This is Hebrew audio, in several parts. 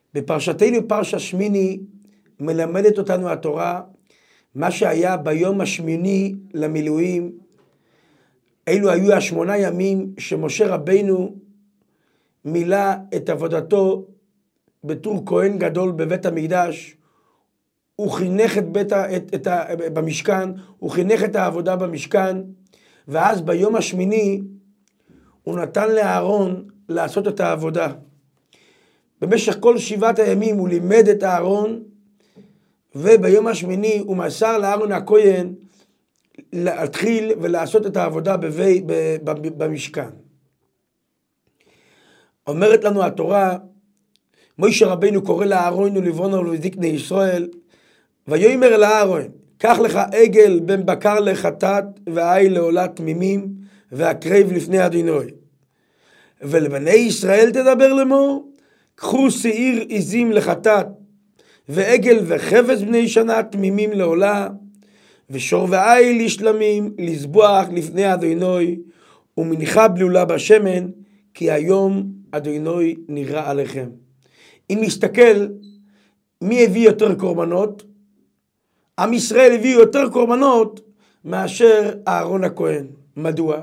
בפרשתנו פרשה שמיני מלמדת אותנו התורה מה שהיה ביום השמיני למילואים. אלו היו 8 ימים שמשה רבינו מילא את עבודתו בתור כהן גדול בבית המקדש. הוא חינך במשכן, הוא חינך את העבודה במשכן, ואז ביום השמיני הוא נתן לאהרון לעשות את העבודה. במשך כל 7 הימים הוא לימד את אהרון, וביום השמיני הוא מסר לאהרון הכהן להתחיל ולעשות את העבודה במשכן. אומרת לנו התורה, משה רבינו קורא לאהרון ולבונה ולזקני ישראל, ויאמר אל אהרון, קח לך עגל בן בקר לחטאת ועיל לעולת תמימים, והקרב לפני אדוני. ולבני ישראל תדבר לאמור, קחו שעיר עזים לחטאת, ועגל וחפץ בני שנה תמימים לעולה, ושור ועיל לשלמים לזבוח לפני אדוני, ומניחה בלולה בשמן, כי היום אדוני נראה עליכם. אם נסתכל מי הביא יותר קורבנות, עם ישראל הביא יותר קורבנות מאשר אהרון הכהן. מדוע?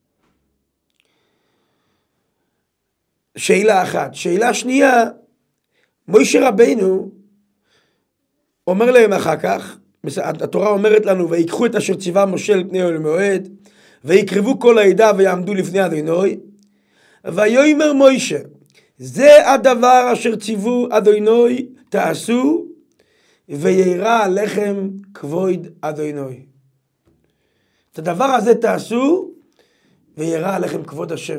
שאלה אחת. שאלה שנייה, משה רבינו אומר להם אחר כך, התורה אומרת לנו, ויקחו את אשר ציווה משה לפני אוהל מועד, ויקרבו כל העדה ויעמדו לפני אדוני, ויאמר משה, זה הדבר אשר ציוו אדוני תעשו, וירא עליכם כבוד אדוני. את הדבר הזה תעשו, וירא עליכם כבוד השם.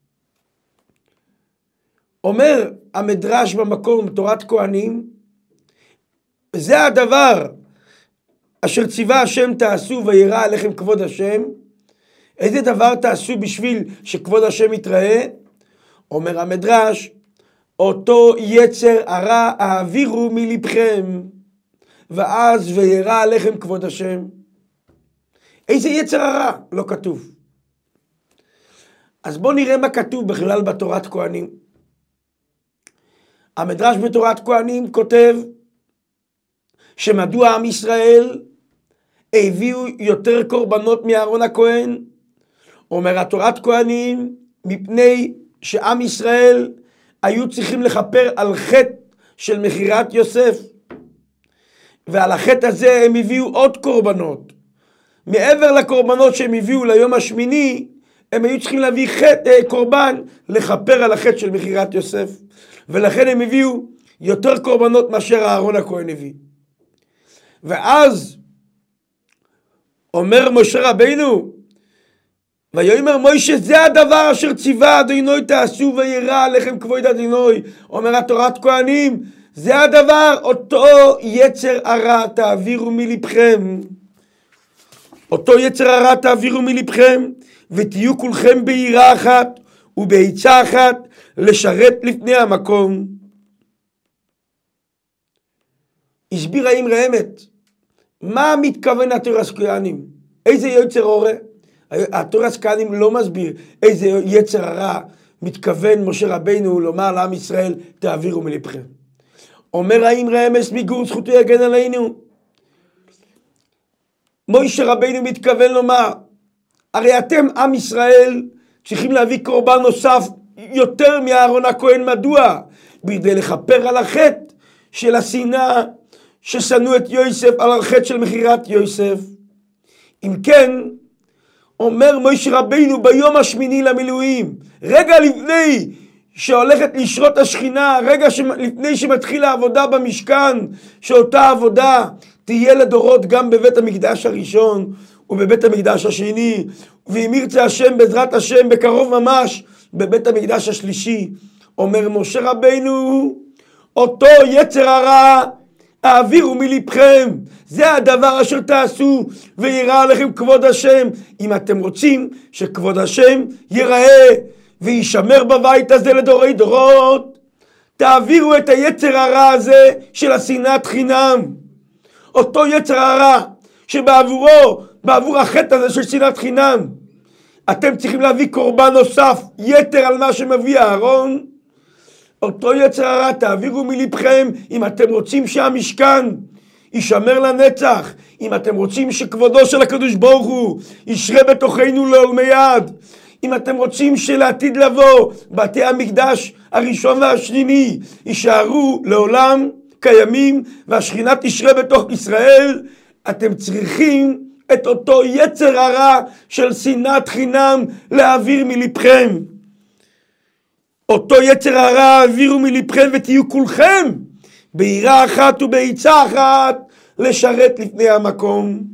אומר המדרש במקום תורת כהנים, זה הדבר אשר ציווה השם תעשו וירא עליכם כבוד השם. איזה דבר תעשו בשביל שכבוד השם יתראה? אומר המדרש, אותו יצר הרע העבירו מלבכם, ואז וירא עליכם כבוד השם. איזה יצר הרע? לא כתוב. אז בואו נראה מה כתוב בכלל בתורת כהנים. המדרש בתורת כהנים כותב שמדוע עם ישראל הביאו יותר קורבנות מאהרון הכהן. אומר התורת כהנים, מפני שעם ישראל היו צריכים לכפר על חטא של מכירת יוסף, ועל החטא הזה הם הביאו עוד קורבנות. מעבר לקורבנות שהם הביאו ליום השמיני, הם היו צריכים להביא קורבן לכפר על החטא של מכירת יוסף, ולכן הם הביאו יותר קורבנות מאשר אהרון הכהן הביא. ואז אומר משה רבינו, ויאמר משה, זה הדבר אשר ציווה אדוני תעשו וירא עליכם כבוד אדוני. אומר התורת כהנים, זה הדבר, אותו יצר הרע תעבירו מלבכם. אותו יצר הרע תעבירו מלבכם, ותהיו כולכם ביראה אחת ובעצה אחת לשרת לפני המקום. הסביר האמרי אמת, מה מתכוון התורת כהנים? איזה יצר הרע? התורת כהנים לא מסביר איזה יצר הרע מתכוון משה רבינו לומר לעם ישראל תעבירו מלבכם. אומר האמרי אמת, מיגור זכותו יגן עלינו. משה רבינו מתכוון לומר, הרי אתם עם ישראל צריכים להביא קורבן נוסף יותר מאהרון הכהן. מדוע? כדי לכפר על החטא של השנאה ששנאו את יוסף, על החטא של מכירת יוסף. אם כן, אומר משה רבינו ביום השמיני למילואים, רגע לפני שהולכת לשרות השכינה, רגע לפני שמתחיל העבודה במשכן, שאותה עבודה תהיה לדורות גם בבית המקדש הראשון ובבית המקדש השני, ואם ירצה השם בעזרת השם בקרוב ממש בבית המקדש השלישי. אומר משה רבינו, אותו יצר הרע העבירו מלבכם, זה הדבר אשר תעשו וירא עליכם כבוד השם. אם אתם רוצים שכבוד השם ייראה וישמר בבית הזה לדורי דורות, תעבירו את היצר הרע הזה של השנאת חינם. אותו יצר הרע שבעבור החטא הזה של שנאת חינם אתם צריכים להביא קורבן נוסף יתר על מה שמביא אהרון. אותו יצר הרע תעבירו מלבכם אם אתם רוצים שהמשכן יישמר לנצח, אם אתם רוצים שכבודו של הקדוש ברוך הוא ישרה בתוכנו לעולמי עד, אם אתם רוצים שלעתיד לבוא בתי המקדש הראשון והשני יישארו לעולם קיימים והשכינה תשרה בתוך ישראל, אתם צריכים את אותו יצר הרע של שנאת חינם להעביר מלבכם. אותו יצר הרע העבירו מלבכם ותהיו כולכם ביראה אחת ובעצה אחת לשרת לפני המקום.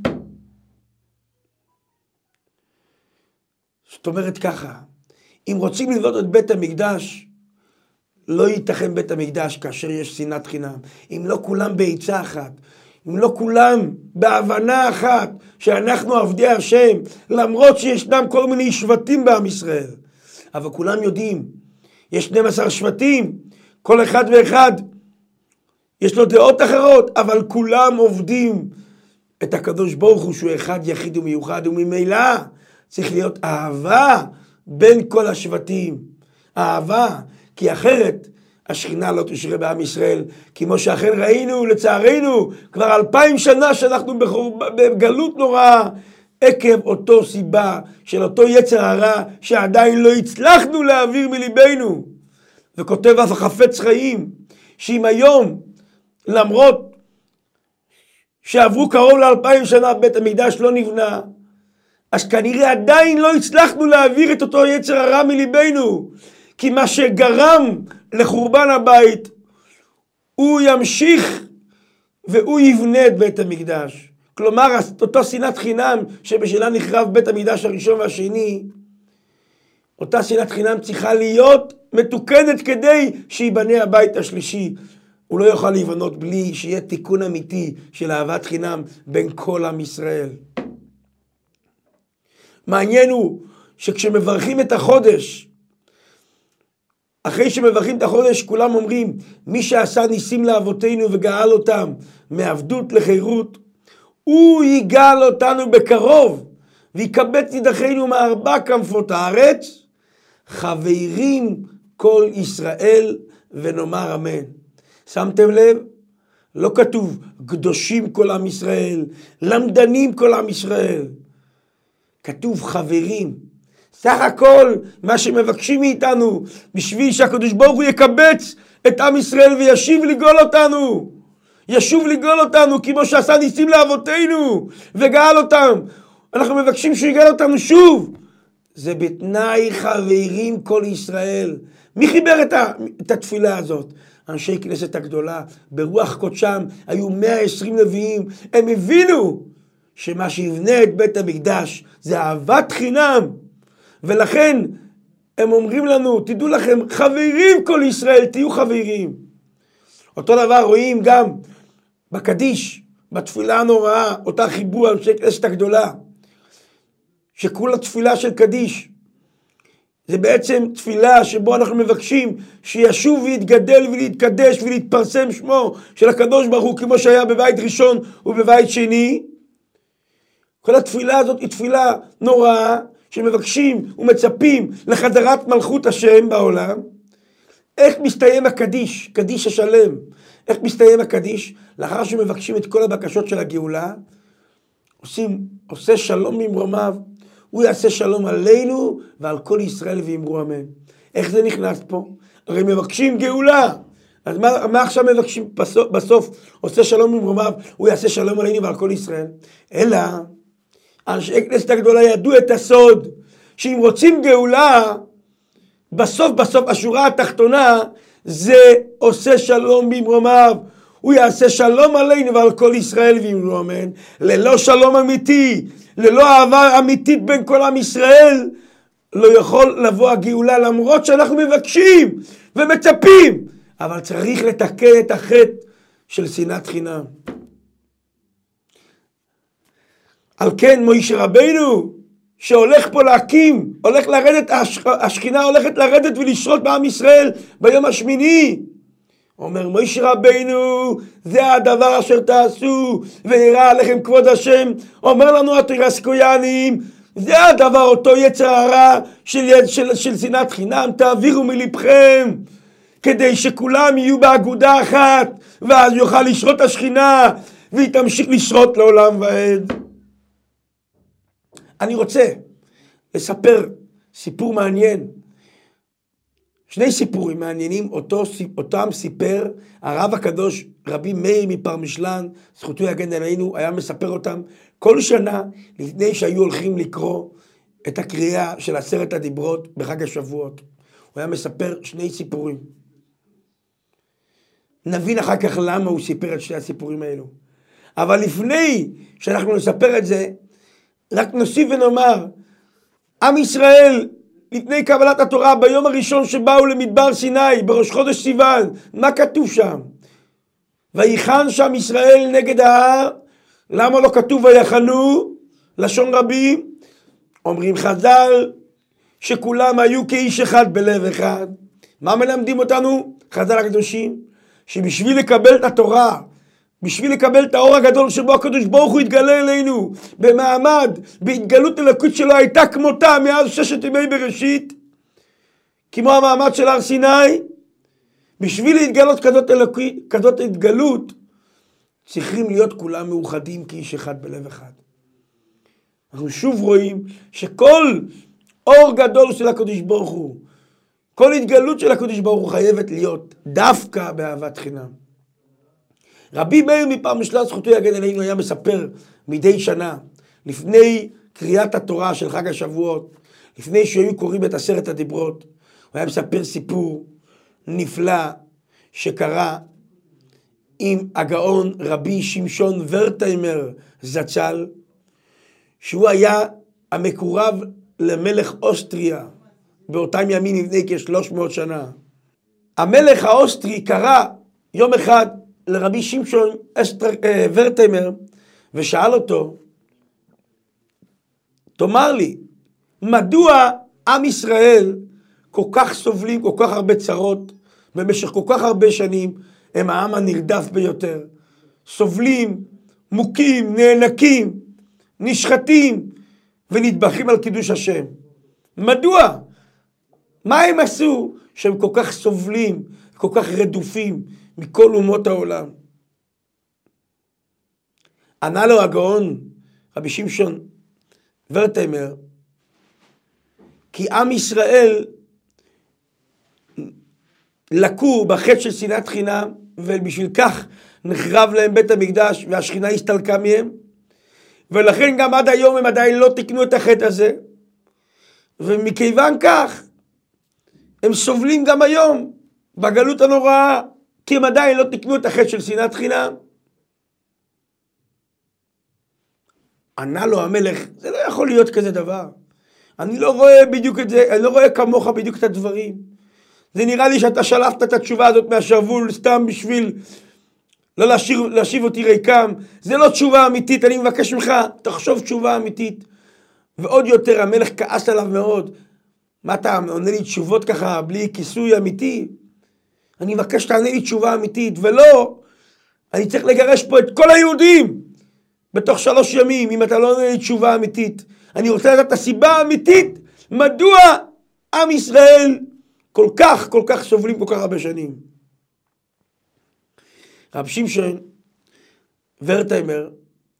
זאת אומרת ככה, אם רוצים לבנות את בית המקדש, לא ייתכן בית המקדש כאשר יש שנאת חינם. אם לא כולם בעצה אחת, אם לא כולם בהבנה אחת שאנחנו עבדי השם, למרות שישנם כל מיני שבטים בעם ישראל, אבל כולם יודעים, יש 12 שבטים, כל אחד ואחד יש לו דעות אחרות, אבל כולם עובדים את הקדוש ברוך הוא שהוא אחד יחיד ומיוחד, וממילא צריך להיות אהבה בין כל השבטים. אהבה, כי אחרת השכינה לא תשרה בעם ישראל, כמו שאכן ראינו לצערנו כבר 2000 שנה שאנחנו בגלות נוראה, עקב אותו סיבה של אותו יצר הרע שעדיין לא הצלחנו להעביר מליבנו. וכותב אף החפץ חיים, שאם היום, למרות שעברו קרוב ל2000 שנה בית המקדש לא נבנה, אז כנראה עדיין לא הצלחנו להעביר את אותו יצר הרע מליבנו, כי מה שגרם לחורבן הבית, הוא ימשיך והוא יבנה את בית המקדש. כלומר, אותה שנאת חינם שבשלה נחרב בית המקדש הראשון והשני, אותה שנאת חינם צריכה להיות מתוקנת כדי שיבנה הבית השלישי. הוא לא יוכל להיבנות בלי שיהיה תיקון אמיתי של אהבת חינם בין כל עם ישראל. מעניין הוא שכשמברכים את החודש, אחרי שמברכים את החודש כולם אומרים, מי שעשה ניסים לאבותינו וגאל אותם מעבדות לחירות, הוא יגאל אותנו בקרוב ויקבץ נידחינו מארבע כנפות הארץ, חברים כל ישראל ונאמר אמן. שמתם לב? לא כתוב קדושים כל עם ישראל, למדנים כל עם ישראל. כתוב חברים. סך הכל מה שמבקשים מאיתנו, בשביל שהקדוש ברוך הוא יקבץ את עם ישראל וישיב לגאול אותנו. ישוב לגאול אותנו כמו שעשה ניסים לאבותינו וגאל אותם. אנחנו מבקשים שיגאל אותנו שוב. זה בתנאי חברים כל ישראל. מי חיבר את התפילה הזאת? אנשי כנסת הגדולה, ברוח קודשם, היו 120 נביאים. הם הבינו שמה שיבנה את בית המקדש זה אהבת חינם. ולכן הם אומרים לנו, תדעו לכם, חברים כל ישראל, תהיו חברים. אותו דבר רואים גם בקדיש, בתפילה הנוראה, אותה חיבור אנשי כנסת הגדולה, שכולה תפילה של קדיש. זה בעצם תפילה שבו אנחנו מבקשים שישוב ויתגדל ולהתקדש ולהתפרסם שמו של הקדוש ברוך הוא, כמו שהיה בבית ראשון ובבית שני. כל התפילה הזאת היא תפילה נוראה, שמבקשים ומצפים לחזרת מלכות השם בעולם. איך מסתיים הקדיש, קדיש השלם? איך מסתיים הקדיש? לאחר שמבקשים את כל הבקשות של הגאולה, עושה שלום ממרומיו, הוא יעשה שלום עלינו ועל כל ישראל ואמרו אמן. איך זה נכנס פה? הרי מבקשים גאולה. אז מה עכשיו מבקשים בסוף? עושה שלום ממרומיו, הוא יעשה שלום עלינו ועל כל ישראל. אלא, אנשי כנסת הגדולה ידעו את הסוד, שאם רוצים גאולה, בסוף השורה התחתונה, זה עושה שלום במרומיו. הוא יעשה שלום עלינו ועל כל ישראל ואמרו אמן. ללא שלום אמיתי, ללא אהבה אמיתית בין כל עם ישראל, לא יכול לבוא הגאולה, למרות שאנחנו מבקשים ומצפים, אבל צריך לתקן את החטא של שנאת חינם. על כן מוישה רבינו שהולך פה להקים, הולך לרדת, השכינה הולכת לרדת ולשרות בעם ישראל ביום השמיני. אומר מוישה רבינו, זה הדבר אשר תעשו וירא עליכם כבוד השם. אומר לנו התירסקויאנים, זה הדבר, אותו יצר הרע של שנאת חינם תעבירו מלבכם. כדי שכולם יהיו באגודה אחת, ואז יוכל לשרות השכינה, והיא תמשיך לשרות לעולם ועד. אני רוצה לספר סיפור מעניין, שני סיפורים מעניינים, אותם סיפר הרב הקדוש רבי מאיר מפרמישלן, זכותו יגן עלינו, היה מספר אותם כל שנה לפני שהיו הולכים לקרוא את הקריאה של 10 הדיברות בחג השבועות. הוא היה מספר שני סיפורים. נבין אחר כך למה הוא סיפר את שני הסיפורים האלו. אבל לפני שאנחנו נספר את זה, רק נוסיף ונאמר, עם ישראל לפני קבלת התורה, ביום הראשון שבאו למדבר סיני, בראש חודש סיוון, מה כתוב שם? ויחן שם ישראל נגד ההר. למה לא כתוב ויחנו? לשון רבים. אומרים חז"ל שכולם היו כאיש אחד בלב אחד. מה מלמדים אותנו? חז"ל הקדושים, שבשביל לקבל את התורה, בשביל לקבל את האור הגדול שבו הקדוש ברוך הוא התגלה אלינו במעמד, בהתגלות אלוקית שלו הייתה כמותה מאז 6 ימי בראשית, כמו המעמד של הר סיני. בשביל להתגלות כזאת התגלות, צריכים להיות כולם מאוחדים כאיש אחד בלב אחד. אנחנו שוב רואים שכל אור גדול של הקדוש ברוך הוא, כל התגלות של הקדוש ברוך הוא חייבת להיות דווקא באהבת חינם. רבי מאיר מפרמישלן, זכותו יגן עלינו, היה מספר מדי שנה, לפני קריאת התורה של חג השבועות, לפני שהיו קוראים את 10 הדיברות, הוא היה מספר סיפור נפלא שקרה עם הגאון רבי שמשון ורטהיימר זצ"ל, שהוא היה המקורב למלך אוסטריה, באותם ימים לפני כ-300 שנה. המלך האוסטרי קרא יום אחד לרבי שמשון ורטהיימר ושאל אותו, תאמר לי, מדוע עם ישראל כל כך סובלים, כל כך הרבה צרות, במשך כל כך הרבה שנים, הם העם הנרדף ביותר, סובלים, מוכים, נאנקים, נשחטים ונטבחים על קידוש השם. מדוע? מה הם עשו שהם כל כך סובלים, כל כך רדופים מכל אומות העולם? ענה לו הגאון רבי שמשון ורטהיימר, כי עם ישראל לקו בחטא של שנאת חינם, ובשביל כך נחרב להם בית המקדש והשכינה הסתלקה מהם, ולכן גם עד היום הם עדיין לא תיקנו את החטא הזה, ומכיוון כך הם סובלים גם היום בגלות הנוראה, כי הם עדיין לא תיקנו את החטא של שנאת חינם. ענה לו המלך, זה לא יכול להיות כזה דבר. אני לא רואה בדיוק את זה, אני לא רואה כמוך בדיוק את הדברים. זה נראה לי שאתה שלפת את התשובה הזאת מהשרוול סתם בשביל לא להשיב אותי ריקם. זה לא תשובה אמיתית, אני מבקש ממך, תחשוב תשובה אמיתית. ועוד יותר המלך כעס עליו מאוד. מה אתה עונה לי תשובות ככה בלי כיסוי אמיתי? אני מבקש שתענה לי תשובה אמיתית, ולא, אני צריך לגרש פה את כל היהודים בתוך 3 ימים, אם אתה לא עונה לי תשובה אמיתית. אני רוצה לדעת את הסיבה האמיתית, מדוע עם ישראל כל כך סובלים כל כך הרבה שנים. רב שמשון ורטהיימר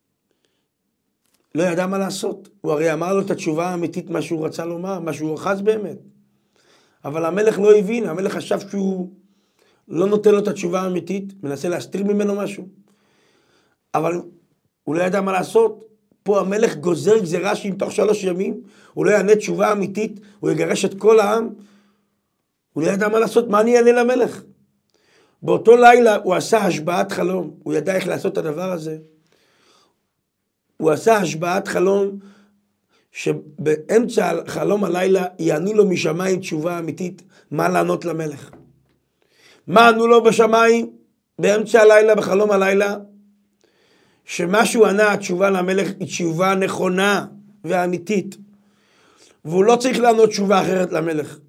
לא ידע מה לעשות. הוא הרי אמר לו את התשובה האמיתית, מה שהוא רצה לומר, מה שהוא רחז באמת. אבל המלך לא הבין, המלך חשב שהוא לא נותן לו את התשובה האמיתית, מנסה להסתיר ממנו משהו. אבל הוא לא ידע מה לעשות. פה המלך גוזר גזירה שאם תוך 3 ימים הוא לא יענה תשובה אמיתית, הוא יגרש את כל העם. הוא לא ידע מה לעשות, מה אני אענה למלך? באותו לילה הוא עשה השבעת חלום, הוא ידע איך לעשות את הדבר הזה. הוא עשה השבעת חלום, שבאמצע חלום הלילה יענו לו משמיים תשובה אמיתית, מה לענות למלך. מה ענו לו בשמיים? באמצע הלילה, בחלום הלילה, שמה שהוא ענה, התשובה למלך היא תשובה נכונה ואמיתית, והוא לא צריך לענות תשובה אחרת למלך.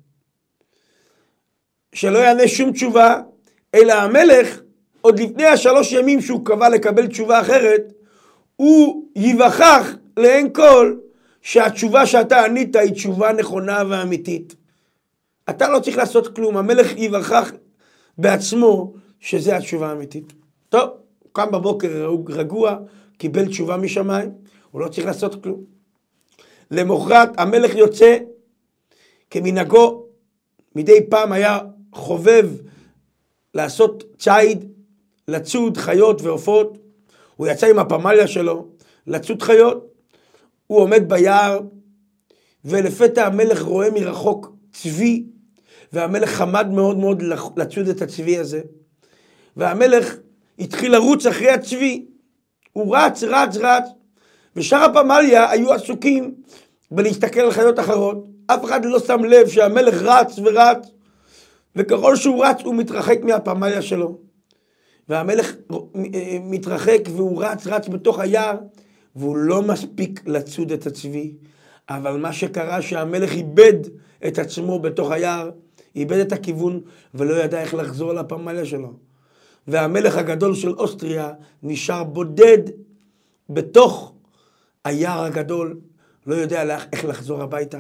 שלא יענה שום תשובה, אלא המלך, עוד לפני 3 ימים שהוא קבע לקבל תשובה אחרת, הוא יווכח לאין כל שהתשובה שאתה ענית היא תשובה נכונה ואמיתית. אתה לא צריך לעשות כלום, המלך יווכח בעצמו שזה התשובה האמיתית. טוב, קם בבוקר רגוע, קיבל תשובה משמיים, הוא לא צריך לעשות כלום. למחרת המלך יוצא כמנהגו, מדי פעם היה חובב לעשות ציד, לצוד חיות ועופות. הוא יצא עם הפמליה שלו לצוד חיות, הוא עומד ביער, ולפתע המלך רואה מרחוק צבי, והמלך חמד מאוד מאוד לצוד את הצבי הזה, והמלך התחיל לרוץ אחרי הצבי, הוא רץ, ושאר הפמליה היו עסוקים בלהסתכל על חיות אחרות, אף אחד לא שם לב שהמלך רץ ורץ, וככל שהוא רץ הוא מתרחק מהפמליה שלו, והמלך מתרחק והוא רץ בתוך היער, והוא לא מספיק לצוד את הצבי, אבל מה שקרה שהמלך איבד את עצמו בתוך היער, איבד את הכיוון ולא ידע איך לחזור לפמליה שלו. והמלך הגדול של אוסטריה נשאר בודד בתוך היער הגדול, לא יודע איך לחזור הביתה.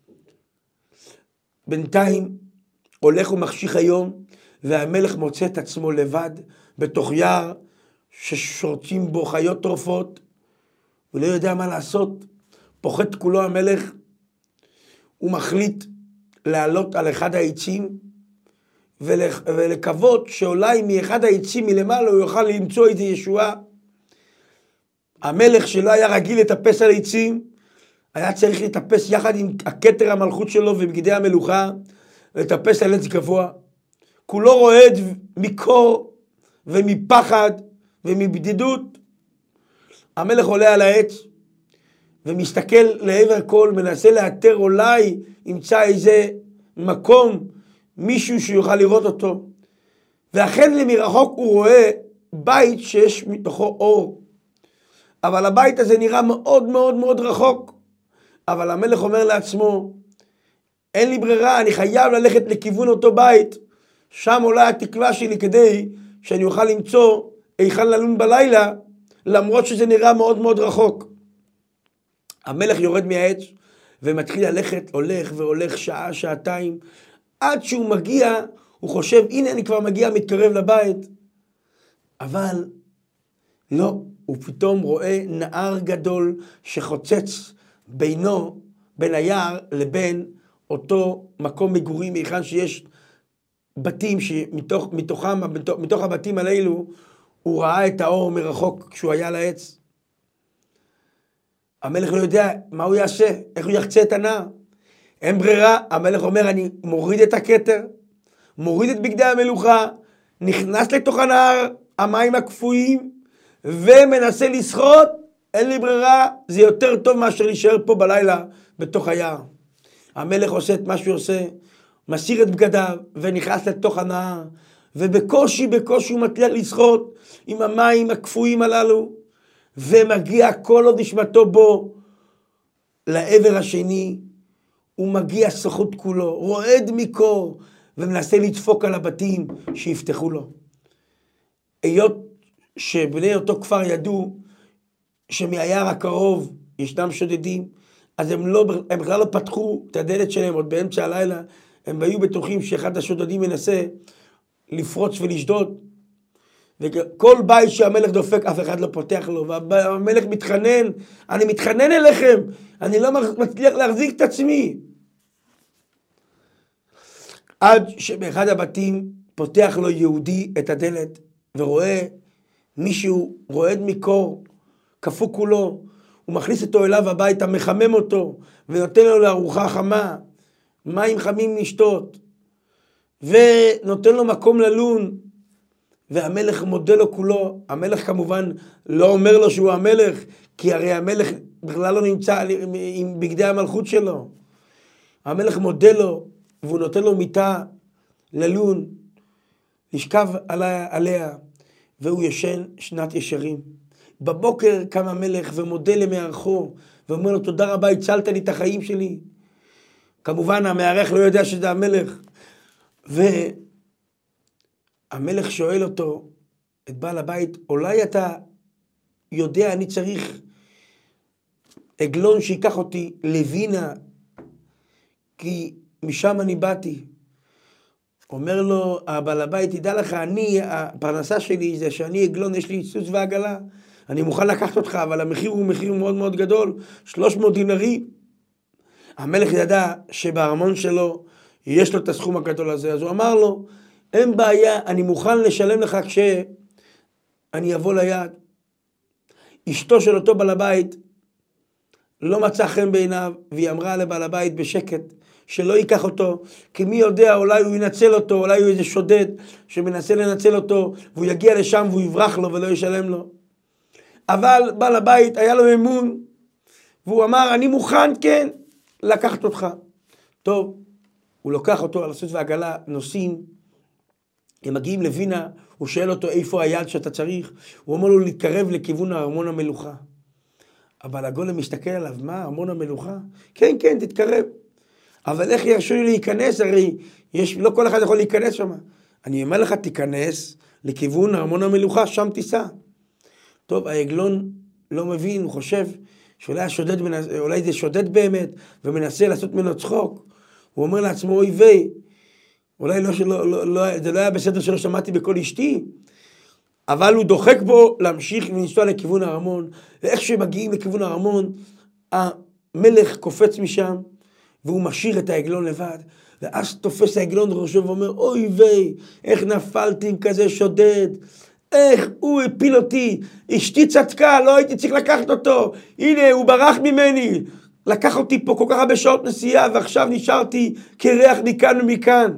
בינתיים הולך ומחשיך היום, והמלך מוצא את עצמו לבד בתוך יער ששורצים בו חיות טורפות, ולא יודע מה לעשות. פוחד כולו המלך, הוא מחליט לעלות על אחד העצים ולקוות שאולי מאחד העצים מלמעלה הוא יוכל למצוא איזה ישועה. המלך שלא היה רגיל לטפס על עצים, היה צריך לטפס יחד עם הכתר המלכות שלו ובגדי המלוכה, לטפס על עץ גבוה. כולו רועד מקור ומפחד ומבדידות. המלך עולה על העץ ומסתכל לעבר כל, מנסה לאתר אולי ימצא איזה מקום, מישהו שיוכל לראות אותו. ואכן למרחוק הוא רואה בית שיש מתוכו אור. אבל הבית הזה נראה מאוד מאוד מאוד רחוק. אבל המלך אומר לעצמו, אין לי ברירה, אני חייב ללכת לכיוון אותו בית. שם עולה התקווה שלי כדי שאני אוכל למצוא היכן ללון בלילה, למרות שזה נראה מאוד מאוד רחוק. המלך יורד מהעץ ומתחיל ללכת, הולך והולך שעה, שעתיים, עד שהוא מגיע, הוא חושב, הנה אני כבר מגיע, מתקרב לבית. אבל לא, הוא פתאום רואה נהר גדול שחוצץ בינו, בין היער לבין אותו מקום מגורים, היכן שיש בתים שמתוך הבתים הללו, הוא ראה את האור מרחוק כשהוא היה לעץ. המלך לא יודע מה הוא יעשה, איך הוא יחצה את הנהר. אין ברירה, המלך אומר, אני מוריד את הכתר, מוריד את בגדי המלוכה, נכנס לתוך הנהר, המים הקפואים, ומנסה לשחות. אין לי ברירה, זה יותר טוב מאשר להישאר פה בלילה בתוך היער. המלך עושה את מה שהוא עושה, מסיר את בגדיו ונכנס לתוך הנהר, ובקושי הוא מצליח לשחות עם המים הקפואים הללו, ומגיע כל עוד נשמתו בו לעבר השני. הוא מגיע סחוט כולו, רועד מקור, ומנסה לדפוק על הבתים שיפתחו לו. היות שבני אותו כפר ידעו שמהיער הקרוב ישנם שודדים, אז הם בכלל לא פתחו את הדלת שלהם עוד באמצע הלילה. הם היו בטוחים שאחד השודדים מנסה לפרוץ ולשדוד, וכל בית שהמלך דופק אף אחד לא פותח לו, והמלך מתחנן, אני מתחנן אליכם, אני לא מצליח להחזיק את עצמי. עד שבאחד הבתים פותח לו יהודי את הדלת, ורואה מישהו רועד מקור, כפו כולו, הוא מכניס אותו אליו הביתה, מחמם אותו, ונותן לו לארוחה חמה, מים חמים לשתות, ונותן לו מקום ללון, והמלך מודה לו כולו. המלך כמובן לא אומר לו שהוא המלך, כי הרי המלך בכלל לא נמצא עם בגדי המלכות שלו. המלך מודה לו, והוא נותן לו מיטה ללון, לשכב עליה, והוא ישן שנת ישרים. בבוקר קם המלך ומודה למארחו, ואומר לו, תודה רבה, הצלת לי את החיים שלי. כמובן המארח לא יודע שזה המלך. והמלך שואל אותו, את בעל הבית, אולי אתה יודע, אני צריך עגלון שיקח אותי לווינה, כי משם אני באתי. אומר לו, הבעל הבית, תדע לך, הפרנסה שלי זה שאני עגלון, יש לי סוס ועגלה. אני מוכן לקחת אותך, אבל המחיר הוא מחיר מאוד מאוד גדול, 300 דינרים. המלך ידע שבארמון שלו יש לו את הסכום הגדול הזה, אז הוא אמר לו, אין בעיה, אני מוכן לשלם לך כשאני אבוא ליד. אשתו של אותו בעל הבית לא מצא חן בעיניו, והיא אמרה לבעל הבית בשקט, שלא ייקח אותו, כי מי יודע, אולי הוא ינצל אותו, אולי הוא איזה שודד שמנסה לנצל אותו, והוא יגיע לשם והוא יברח לו ולא ישלם לו. אבל בעל הבית היה לו אמון, והוא אמר, אני מוכן כן לקחת אותך. טוב, הוא לוקח אותו על הסוס והעגלה, נוסעים, הם מגיעים לווינה, הוא שואל אותו איפה היד שאתה צריך, הוא אומר לו להתקרב לכיוון ארמון המלוכה. אבל הגולם מסתכל עליו, מה, ארמון המלוכה? כן, כן, תתקרב. אבל איך ירשו לי להיכנס? הרי לא כל אחד יכול להיכנס שם. אני אומר לך, תיכנס לכיוון ארמון המלוכה, שם תיסע. טוב, העגלון לא מבין, הוא חושב שאולי אולי זה שודד באמת, ומנסה לעשות ממנו צחוק. הוא אומר לעצמו, אוי ויי, אולי זה לא היה בסדר שלא שמעתי בכל אשתי, אבל הוא דוחק בו להמשיך ולנסוע לכיוון הארמון, ואיך שמגיעים לכיוון הארמון, המלך קופץ משם, והוא משאיר את העגלון לבד, ואז תופס העגלון ראשו ואומר, אוי ויי, איך נפלתי עם כזה שודד, איך הוא הפיל אותי, אשתי צדקה, לא הייתי צריך לקחת אותו, הנה הוא ברח ממני, לקח אותי פה כל כך הרבה שעות נסיעה, ועכשיו נשארתי כריח מכאן ומכאן.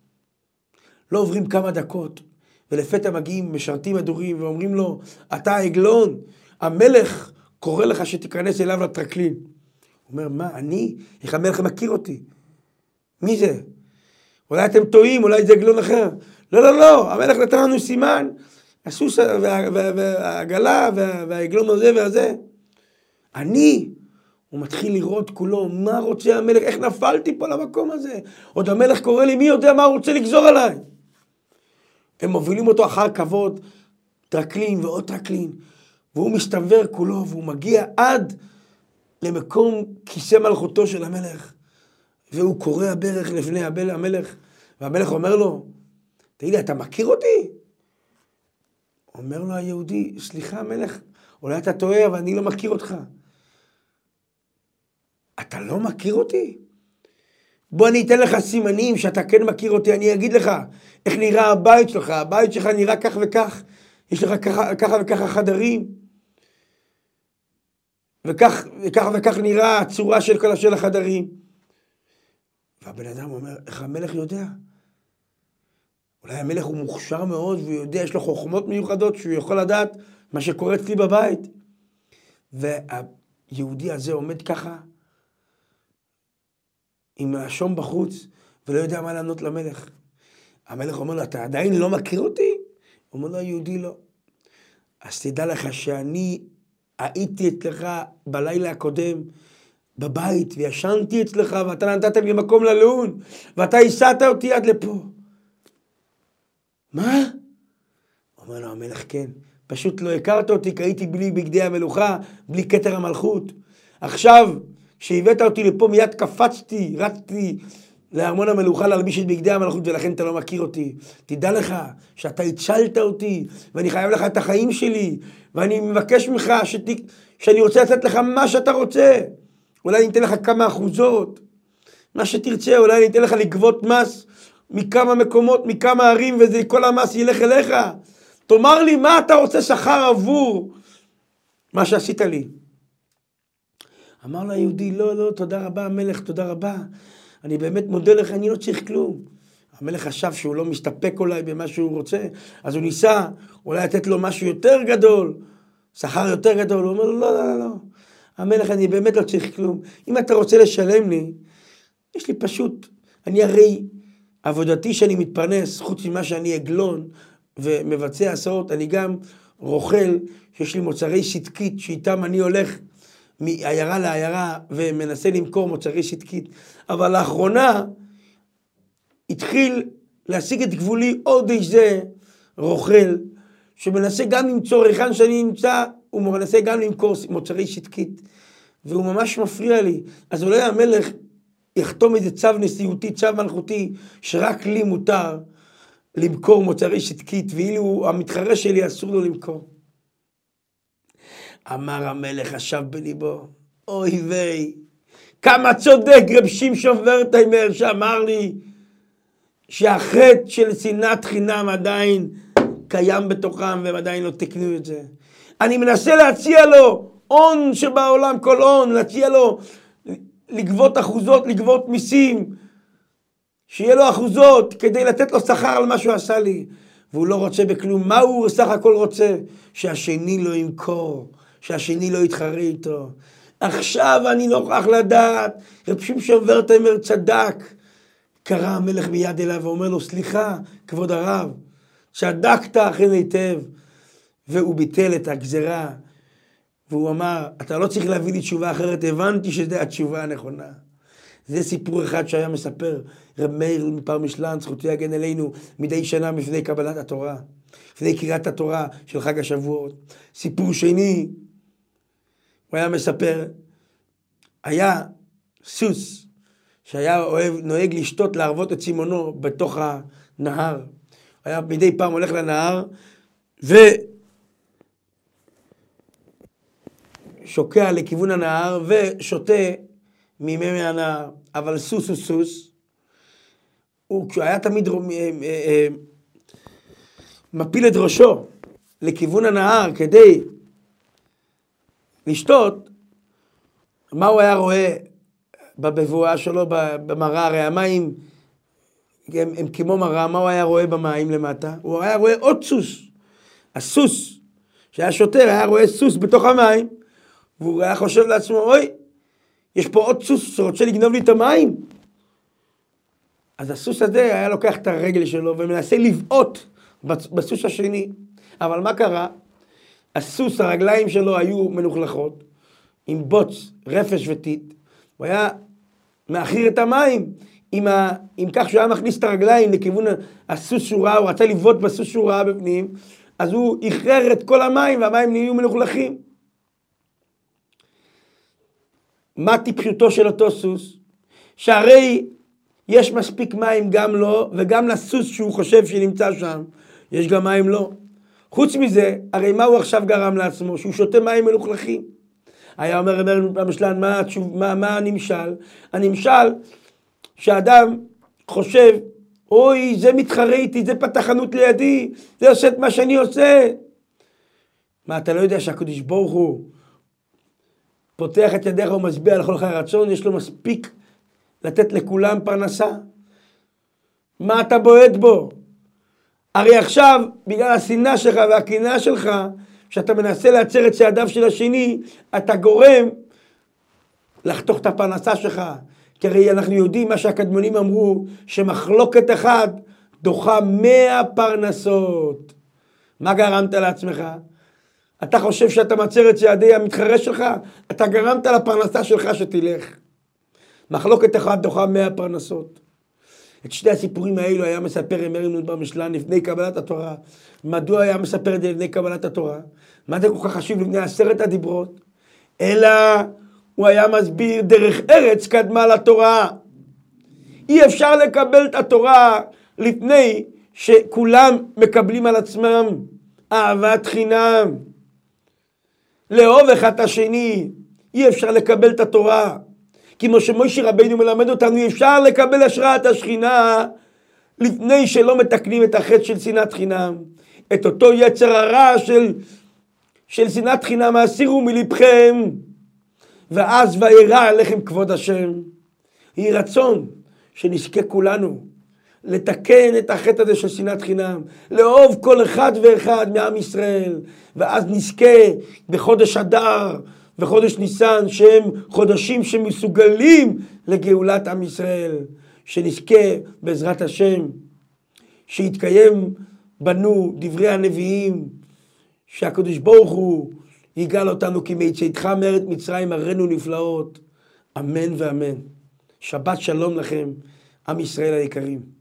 לא עוברים כמה דקות, ולפתע מגיעים משרתים הדורים, ואומרים לו, אתה העגלון, המלך קורא לך שתיכנס אליו לטרקלין. הוא אומר, מה, אני? איך המלך מכיר אותי? מי זה? אולי אתם טועים, אולי זה עגלון אחר. לא, לא, לא, המלך נתן לנו סימן, הסוס והעגלה והעגלון הזה והזה. אני, הוא מתחיל לראות כולו, מה רוצה המלך, איך נפלתי פה למקום הזה? עוד המלך קורא לי, מי יודע מה הוא רוצה לגזור עליי? הם מובילים אותו אחר כבוד, טרקלין ועוד טרקלין, והוא מסתבר כולו, והוא מגיע עד למקום כיסא מלכותו של המלך, והוא קורא ברך לפני המלך, והמלך אומר לו, תגיד לי, אתה מכיר אותי? אומר לו היהודי, סליחה המלך, אולי אתה טועה, אבל אני לא מכיר אותך. אתה לא מכיר אותי? בוא אני אתן לך סימנים שאתה כן מכיר אותי, אני אגיד לך איך נראה הבית שלך, הבית שלך נראה כך וכך, יש לך ככה וככה חדרים, וכך וכך נראה הצורה של כל של החדרים. והבן אדם אומר, איך המלך יודע? אולי המלך הוא מוכשר מאוד, והוא יודע, יש לו חוכמות מיוחדות, שהוא יכול לדעת מה שקורה אצלי בבית. והיהודי הזה עומד ככה, עם השום בחוץ, ולא יודע מה לענות למלך. המלך אומר לו, אתה עדיין לא מכיר אותי? הוא אומר לו, היהודי לא. אז תדע לך שאני הייתי אצלך בלילה הקודם, בבית, וישנתי אצלך, ואתה נתת לי מקום ללון, ואתה הסעת אותי עד לפה. מה? אומר לו המלך, כן. פשוט לא הכרת אותי, כי הייתי בלי בגדי המלוכה, בלי כתר המלכות. עכשיו, כשהבאת אותי לפה מיד קפצתי, רצתי לארמון המלוכה להלביש את בגדי המלכות, ולכן אתה לא מכיר אותי. תדע לך שאתה הצלת אותי, ואני חייב לך את החיים שלי, ואני מבקש ממך שאני רוצה לתת לך מה שאתה רוצה. אולי אני אתן לך כמה אחוזות, מה שתרצה, אולי אני אתן לך לגבות מס מכמה מקומות, מכמה ערים, וכל המס ילך אליך. תאמר לי מה אתה רוצה שכר עבור מה שעשית לי. אמר לו היהודי, לא, לא, תודה רבה המלך, תודה רבה. אני באמת מודה לך, אני לא צריך כלום. המלך חשב שהוא לא מסתפק אולי במה שהוא רוצה, אז הוא ניסה אולי לתת לו משהו יותר גדול, שכר יותר גדול. הוא אומר לו, לא, לא, לא. המלך, אני באמת לא צריך כלום. אם אתה רוצה לשלם לי, יש לי פשוט, אני הרי עבודתי שאני מתפרנס, חוץ ממה שאני עגלון ומבצע הסעות, אני גם רוכל, שיש לי מוצרי שתקית, שאיתם אני הולך מעיירה לעיירה ומנסה למכור מוצרי שתקית. אבל לאחרונה התחיל להשיג את גבולי עוד איזה רוכל, שמנסה גם למצוא ריחן שאני נמצא, הוא מנסה גם למכור מוצרי שתקית, והוא ממש מפריע לי. אז אולי המלך יחתום איזה צו נשיאותי, צו מלכותי, שרק לי מותר למכור מוצרי שתקית, ואילו המתחרה שלי אסור לו למכור. אמר המלך, חשב בליבו, אוי ויי, כמה צודק רב שמשון ורטהיימר שאמר לי שהחטא של שנאת חינם עדיין קיים בתוכם והם עדיין לא תקנו את זה. אני מנסה להציע לו הון שבעולם, כל הון, להציע לו לגבות אחוזות, לגבות מיסים, שיהיה לו אחוזות כדי לתת לו שכר על מה שהוא עשה לי, והוא לא רוצה בכלום. מה הוא סך הכל רוצה? שהשני לא ימכור, שהשני לא יתחרה איתו. עכשיו אני נוכח לדעת, רב שמשון ורטהיימר צדק. קרא המלך מיד אליו ואומר לו, סליחה כבוד הרב, צדקת אכן היטב. והוא ביטל את הגזרה, והוא אמר, אתה לא צריך להביא לי תשובה אחרת, הבנתי שזו התשובה הנכונה. זה סיפור אחד שהיה מספר רב מאיר מפרמישלן, זכותו יגן אלינו, מדי שנה לפני קבלת התורה, לפני קריאת התורה של חג השבועות. סיפור שני, הוא היה מספר, היה סוס שהיה נוהג לשתות, להרוות את סימונו בתוך הנהר. היה מדי פעם הולך לנהר ושוקע לכיוון הנהר ושותה מימי הנהר. אבל סוס הוא סוס, כשהוא היה תמיד מפיל את ראשו לכיוון הנהר כדי לשתות, מה הוא היה רואה בבבואה שלו, במראה? הרי המים הם כמו מראה. מה הוא היה רואה במים למטה? הוא היה רואה עוד סוס. הסוס שהיה שוטר היה רואה סוס בתוך המים, והוא היה חושב לעצמו, אוי, יש פה עוד סוס שרוצה לגנוב לי את המים. אז הסוס הזה היה לוקח את הרגל שלו ומנסה לבעוט בסוס השני. אבל מה קרה? הסוס, הרגליים שלו היו מלוכלכות, עם בוץ, רפש וטיט. הוא היה מאחיר את המים, עם כך שהוא היה מכניס את הרגליים לכיוון הסוס שהוא ראה, הוא רצה לבעוט בסוס שהוא ראה בפנים, אז הוא איחרר את כל המים, והמים נהיו מלוכלכים. מה טיפשותו של אותו סוס? שהרי יש מספיק מים גם לו, וגם לסוס שהוא חושב שנמצא שם, יש גם מים לו. חוץ מזה, הרי מה הוא עכשיו גרם לעצמו? שהוא שותה מים מלוכלכים. היה אומר רבי פרמישלן, מה הנמשל? הנמשל שאדם חושב, אוי, זה מתחרה איתי, זה פתח חנות לידי, זה עושה את מה שאני עושה. מה, אתה לא יודע שהקדוש ברוך הוא פותח את ידיך ומשביע לכל חי רצון, יש לו מספיק לתת לכולם פרנסה? מה אתה בועט בו? הרי עכשיו, בגלל השנאה שלך והקנאה שלך, שאתה מנסה לעצר את צעדיו של השני, אתה גורם לחתוך את הפרנסה שלך. כי הרי אנחנו יודעים מה שהקדמונים אמרו, שמחלוקת אחד דוחה 100 פרנסות. מה גרמת לעצמך? אתה חושב שאתה מצר את צעדי המתחרה שלך? אתה גרמת לפרנסה שלך שתלך. מחלוקת אחד דוחה 100 פרנסות. את שני הסיפורים האלו היה מספר רב מאיר מפרמישלן לפני קבלת התורה. מדוע היה מספר את זה לפני קבלת התורה? מה זה כל כך חשוב לפני 10 הדיברות? אלא הוא היה מסביר דרך ארץ קדמה לתורה. אי אפשר לקבל את התורה לפני שכולם מקבלים על עצמם אהבת חינם. לאהוב אחד את השני. אי אפשר לקבל את התורה. כמו שמשה רבינו מלמד אותנו, אי אפשר לקבל השראת השכינה לפני שלא מתקנים את החטא של שנאת חינם. את אותו יצר הרע של שנאת חינם הסירו מלבכם, ואז וירא עליכם כבוד השם. יהי רצון שנזכה כולנו לתקן את החטא הזה של שנאת חינם, לאהוב כל אחד ואחד מעם ישראל, ואז נזכה בחודש אדר וחודש ניסן, שהם חודשים שמסוגלים לגאולת עם ישראל, שנזכה בעזרת השם שיתקיים בנו דברי הנביאים, שהקדוש ברוך הוא יגאל אותנו כי מיציאתך מארץ מצרים הראינו נפלאות. אמן ואמן. שבת שלום לכם, עם ישראל היקרים.